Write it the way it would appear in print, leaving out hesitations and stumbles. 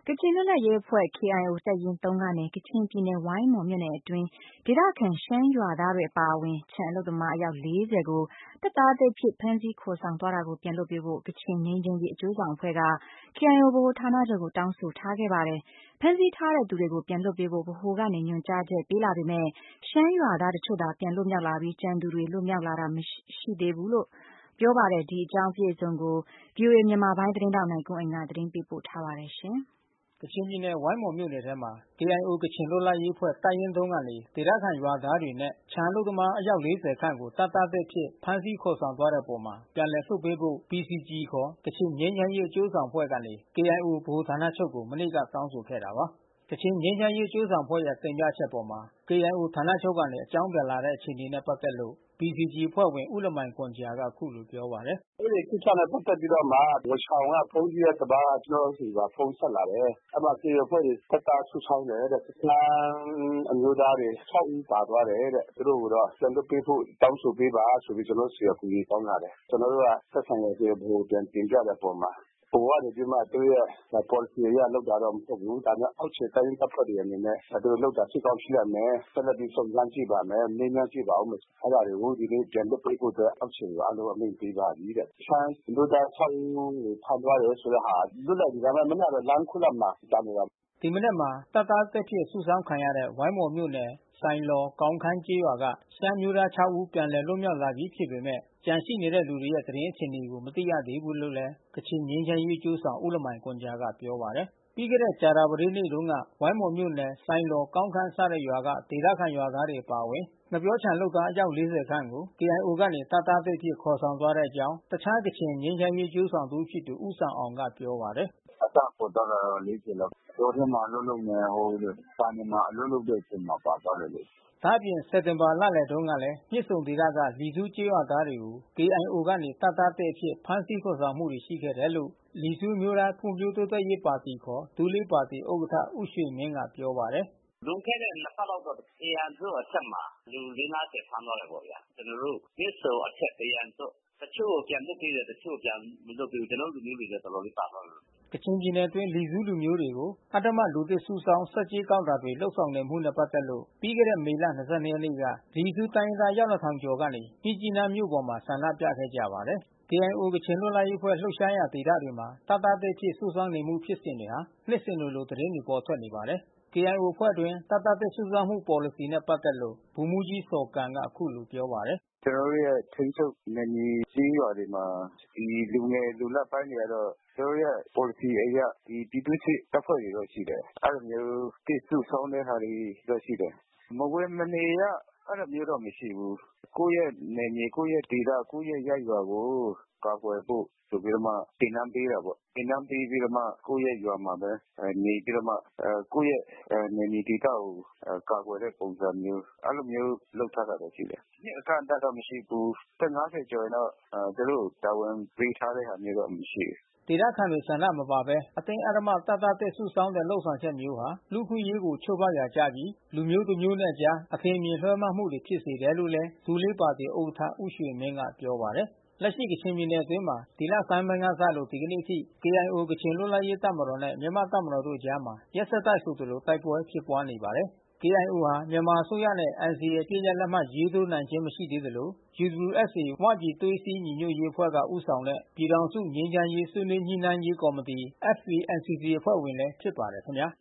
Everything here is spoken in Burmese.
ကချင်လွတ်လပ်ရေးအဖွဲ့ KIO တပ်ရင်း ကနေ ကချင်ပြည်နယ် ဝိုင်းမော်မြို့နယ်အတွင်း ဒေသခံရှမ်းရွာသားတွေအပါအဝင် ခြံအလုပ်သမားအယောက် ကို တပ်သားသစ်အဖြစ် ဖမ်းဆီးခေါ်ဆောင်သွားတာကို ပြန်လွှတ်ပေးဖို့ ကချင်ငြိမ်းချမ်းရေးအကျိုးဆောင်အဖွဲ့က KIO ဗဟိုဌာနချုပ်ကို တောင်းဆိုထားခဲ့ပါတယ်။ ဖမ်းဆီးထားတဲ့သူတွေကို ပြန်လွှတ်ပေးဖို့ ဗဟိုကနေ ညွှန်ကြားချက်ပေးလာပေမဲ့ ရှမ်းရွာသားတချို့သာ ပြန်လွတ်မြောက်လာပြီး ကျန်သူတွေ လွတ်မြောက်လာတာ မရှိသေးဘူးလို့ ပြောပါတယ်။ ဒီအကြောင်းအပြည့်အစုံကို ဗွီအိုအေမြန်မာပိုင်းသတင်းထောက်နိုင်ကွန်းအိန်ကနေ သတင်းပေးပို့ထားပါတယ်။ကချင်ပြည်နယ် ဝိုင်းမော်မြို့နယ်ထဲမှာ KIO ကချင်လွတ်လပ်ရေးအဖွဲ့ တပ်ရင်း ကနေ ဒေသခံရွာသားတွေနဲ့ ခြံအလုပ်သမားအယောက် ခန့်ကို တပ်သားသစ်အဖြစ် ဖမ်းဆီးခေါ်ဆောင်သွားတဲ့အပေါ် ပြန်လည်လွှတ်ပေးဖို့ PCG ခေါ် ကချင်ငြိမ်းချမ်းရေးအကျိုးဆောင်အဖွဲ့ကနေ KIO ဗဟိုဌာနချုပ်ကို မနေ့က တောင်းဆိုခဲ့တာပါ။ ကချင်ငြိမ်းချမ်းရေးအကျိုးဆောင်အဖွဲ့ရဲ့ တင်ပြချက်အပေါ် KIO ဌာနချုပ်ကနေ အကြောင်းပြန်လာတဲ့အခြေအနေနဲ့ ပတ်သက်လို့ PCG အဖွဲ့ဝင် ဦးလမိုင်ဂွမ်ဂျာက အခုလိုပြောပါတယ်။ “အဲဒီကိစ္စနဲ့ပတ်သက်ပြီးတော့မှ ဝါးရှောင်က ဘုန်းကြီးရဲ့တပါးက ကျနော်တို့ဆီမှာ ဖုန်းဆက်လာတယ်။ အဲဒီမှာ KIO အဖွဲ့တွေ တပ်သားစုဆောင်းတယ်တဲ့။ စခန်းအမျိုးသားတွေ ဦးပါသွားတယ်တဲ့။ သူတို့ကိုတော့ ပြန်လွှတ်ပေးဖို့ တောင်းဆိုပေးပါဆိုပြီး ကျနော်တို့ဆီ အကူညီတောင်းလာတယ်။ ကျနော်တို့က သက်ဆိုင်ရာ KIO ဗဟိုကို ပြန်တင်ပြတဲ့အပေါ်မှာ ဗဟိုကနေပြီးမှ သူတို့ရဲ့ပေါ်လစီအရလုပ်တာတော့ မဟုတ်ဘူး။ ဒါပေမဲ့ အောက်ခြေတိုင်းရင်းတပ်ဖွဲ့တွေအနေနဲ့ သူတို့လုပ်တာ ဖြစ်ကောင်းဖြစ်လိမ့်မယ်။ ဆက်လက်ပြီးစုံစမ်းကြည့်ပါမယ်။ မေးမြန်းကြည့်ပါဦးမယ်။ အဲဒါတွေကို ဒီနေ့ပြန်လွှတ်ပေးဖို့အတွက် အောက်ခြေကိုအားလုံးအမိန့်ပေးပါပြီတဲ့။ ရှမ်းအမျိုးသား ဦးကို ဖမ်းသွားတယ်ဆိုတဲ့ဟာ လွတ်လိုက်ပြီ။ ဒါပေမဲ့ မနေ့က လမ်းခုလတ်မှာ ကြာနေတာ။ ” ဒီမနက်မှာ တပ်သားသစ်အဖြစ် စုဆောင်းခံရတဲ့ ဝိုင်းမော်မြို့နယ် ဆိုင်လော် ကောင်းခမ်းကျေးရွာက ရှမ်းအမျိုးသား ဦး ပြန်လည်လွတ်မြောက်လာပြီးဖြစ်ပေမဲ့ ကျန်ရှိနေတဲ့သူတွေရဲ့ သတင်းအခြေအနေကို မသိရသေးဘူးလို့လည်း ကချင်ငြိမ်းချမ်းရေးအကျိုးဆောင် ဦးလမိုင်ဂွမ်ဂျာကပြောပါတယ်။ ပြီးခဲ့တဲ့ ကြာသပတေးနေ့တုန်းက ဝိုင်းမော်မြို့နယ် ဆိုင်လော် ကောင်းခမ်းစတဲ့ရွာက ဒေသခံရွာသားတွေအပါအဝင် ငှက်ပျောခြံလုပ်သားအယောက် ခန့်ကို KIO ကနေ တပ်သားသစ်အဖြစ် ခေါ်ဆောင်သွားတဲ့အကြောင်း တခြားကချင်ငြိမ်းချမ်းရေးအကျိုးဆောင်တဦးဖြစ်သူ ဦးဆမ်အောင်ကပြောပါတယ်။ “အစခေါ်သွားတာတော့ လောက်။ တောထဲမှာအလုပ်လုပ်မယ်။ ဘဏ်တွေမှာအလုပ်လုပ်တဲ့အချိန်မှာ ပါသွားတယ်လေ။ ” ဒါ့အပြင် စက်တင်ဘာလလယ်တုန်းကလည်း မြစ်ဆုံဒေသက လီဆူးကျေးရွာသားတွေကို KIO ကနေ တပ်သားသစ်အဖြစ် ဖမ်းဆီးခေါ်ဆောင်မှုတွေရှိခဲ့တယ်လို့ လီဆူးအမျိုးသားဖွံ့ဖြိုးတိုးတက်ရေးပါတီ ခေါ် ဒူးလေးပါတီ ဥက္ကဋ္ဌ ဦးရွှေမင်းကပြောပါတယ်။ “လွန်ခဲ့တဲ့ ပတ်လောက်တော့ ဇယန်းကျွန်းအထက်မှာ လူ ဖမ်းသွားတယ်ပေါ့ဗျာ။ ကျနော်တို့ မြစ်ဆုံအထက် ဇယန်းကျွန်း။ တချို့ကိုပြန်လွှတ်ပေးတယ်။ တချို့ကိုပြန်မလွှတ်ပေးဘူး။ ကျနော်တို့လူမျိုးတွေလည်း တော်တော်လေးပါသွားတယ်။ ” ကချင်ပြည်နယ်အတွင်း လီဆူးလူမျိုးတွေကို အဓမ္မလူသစ်စုဆောင်း ဆက်ကြေးကောက်တာတွေ လုပ်ဆောင်နေမှုနဲ့ ပတ်သက်လို့ ပြီးခဲ့တဲ့ မေလ ရက်နေ့က လီဆူးတိုင်းရင်းသား အယောက် ကျော်ကနေ မြစ်ကြီးနားမြို့ပေါ်မှာ ဆန္ဒပြခဲ့ကြပါတယ်။ KIO ကချင်လွတ်လပ်ရေးအဖွဲ့ လှုပ်ရှားရာဒေသတွေမှာ တပ်သားသစ်အဖြစ် စုဆောင်းနေမှုဖြစ်စဉ်တွေဟာ နှစ်စဉ်လိုလို သတင်းတွေ ပေါ်ထွက်နေပါတယ်။ KIO အဖွဲ့အတွင်း တပ်သားသစ်စုဆောင်းမှုပေါ်လစီနဲ့ ပတ်သက်လို့ ဗိုလ်မှူးကြီးဇော်ဂမ်က အခုလိုပြောပါတယ်။ “ကျနော်တို့ရဲ့ထိန်းချုပ်နယ်မြေကျေးရွာတွေမှာ လူငယ်လူလတ်ပိုင်းတွေကတော့ သူတို့ရဲ့ပေါ်လစီအရ ပြည်သူ့စစ်တပ်ဖွဲ့တွေတော့ရှိတယ်။ အဲဒီလိုမျိုးသစ်စုဆောင်းတဲ့ဟာတွေတော့ရှိတယ်။ မဝင်မနေရ အဲဒီလိုမျိုးတော့မရှိဘူး။ ကိုယ့်ရဲ့နယ်မြေ ကိုယ့်ရဲ့ဒေသ ကိုယ့်ရဲ့ရပ်ရွာကို ကာကွယ်ဖို့ဆိုပြီးတော့မှ သင်တန်းပေးတာပေါ့။ သင်တန်းပေးပြီးတော့မှ ကိုယ့်ရဲ့ရွာမှာပဲနေပြီးတော့မှ ကိုယ့်ရဲ့နယ်မြေဒေသကို ကာကွယ်တဲ့ပုံစံမျိုး အဲဒီလိုမျိုးလုပ်ထားတာတော့ရှိတယ်။ နှစ်အကန့်အသတ်တော့မရှိဘူး။ သက် ကျော်ရင်တော့ သူတို့ကိုတာဝန်ပေးထားတဲ့ဟာမျိုးတော့မရှိဘူး။ ” ဒေသခံတွေဆန္ဒမပါဘဲ အတင်းအဓမ္မတပ်သားသစ်စုဆောင်းတဲ့လုပ်ဆောင်ချက်မျိုးဟာ လူ့အခွင့်အရေးကို ချိုးဖောက်ရာကျပြီး လူမျိုးတမျိုးနဲ့အကြား အထင်အမြင်လွှဲမှားမှုတွေဖြစ်စေတယ်လို့လည်း ဒူးလေးပါတီဥက္ကဋ္ဌ ဦးရွှေမင်းကပြောပါတယ်။ လက်ရှိကချင်ပြည်နယ်အတွင်းမှာ ဒီလဆန်းပိုင်းကစလို့ ဒီကနေ့အထိ KIO ကချင်လွတ်လပ်ရေးတပ်မတော်နဲ့ မြန်မာ့တပ်မတော်တို့အကြား ရက်ဆက်တိုက်ဆိုသလို တိုက်ပွဲဖြစ်ပွါးနေပါတယ်။ KIO ဟာ မြန်မာအစိုးရနဲ့ NCA အပစ်ရပ်လက်မှတ်ရေးထိုးနိုင်ခြင်းမရှိသေးသလို UWSA ဝပြည်သွေးစည်းညီညွတ်ရေးအဖွဲ့က ဦးဆောင်တဲ့ ပြည်ထောင်စုငြိမ်းချမ်းရေးဆွေးနွေးညှိနှိုင်းရေးကော်မတီ FPNCC အဖွဲ့ဝင်လည်းဖြစ်ပါတယ်ခင်ဗျာ။